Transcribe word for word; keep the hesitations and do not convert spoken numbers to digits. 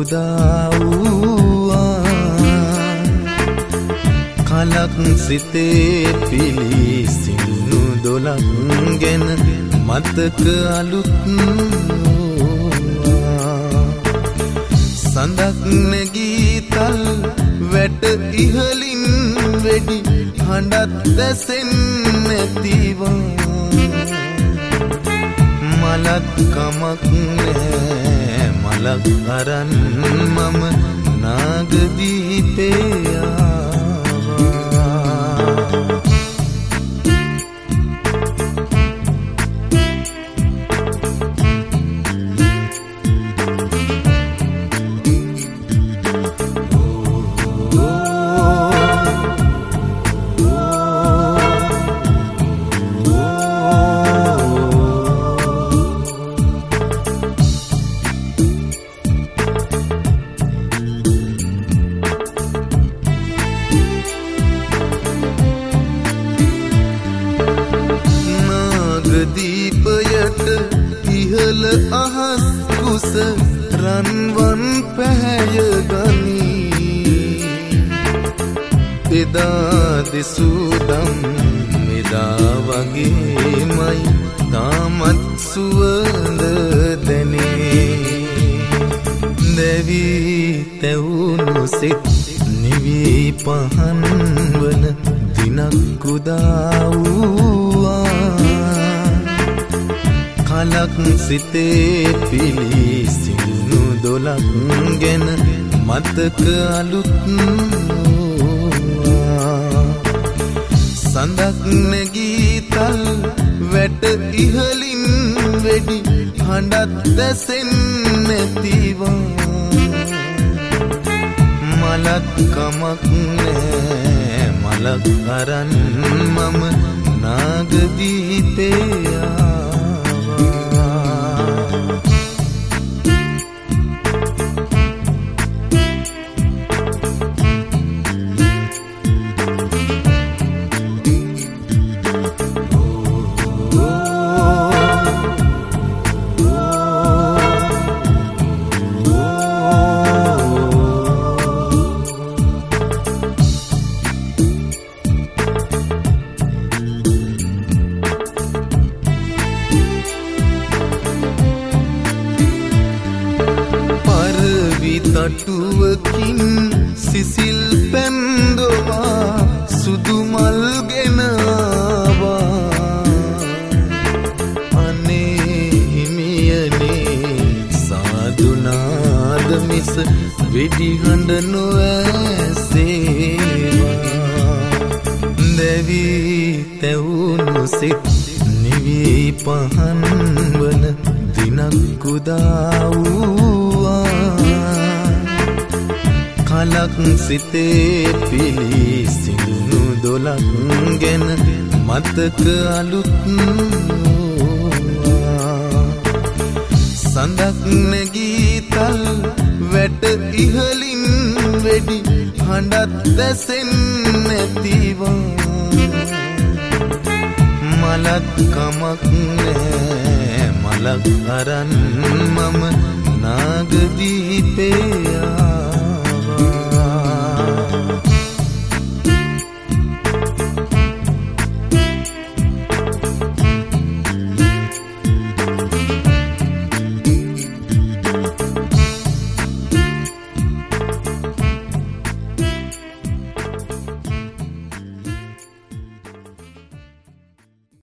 කුදා වූවා කලක් සිතේ පිලිසිනු දොලක් ගැන මතක අලුත් සඳක් නැගී තල් වැට ඉහලින් වෙඩි හඬත් දැසෙන්නේ නැතිවා මලක් කමක් නෑ මලක් අරන් මම නාගදීපේ දීපයට ඉහළ අහස් කුස රන්වන් පැහැය ගනී එදා දෙසූදම් මෙදා වගේමයි තාමත් සුවඳ දැනේ දැවී තැවුණු සිත් නිවී පහන් වන දිනක් උදා වූවා කලක් සිතේ පිලිසිනු දොලක් ගැන මතක අලුත් සඳක් නැගී තල් වැට ඉහලින් වෙඩි හඬත් දැසෙන්නේ නැතිවා මලක් කමක් නෑ මලක් අරන් මම නාගදීපේ තටුවකින් සිසිල් පැන්දවා සුදු මල් ගෙනවා අනේ හිමියනේ සාදුනාද මිස වෙඩි හඬ නොඇසේවා දැවී තැවුණු සිත් නිවී පහන් වන දිනක් උදා වූවා කලක් සිතේ පිලිසිනු දොලක් ගැන මතක අලුත් සඳක් නැගී තල් වැට ඉහලින් වෙඩි හඬත් දැසෙන්නේ නැතිවා මලක් කමක් නෑ මලක් අරන් මම නාගදීපේ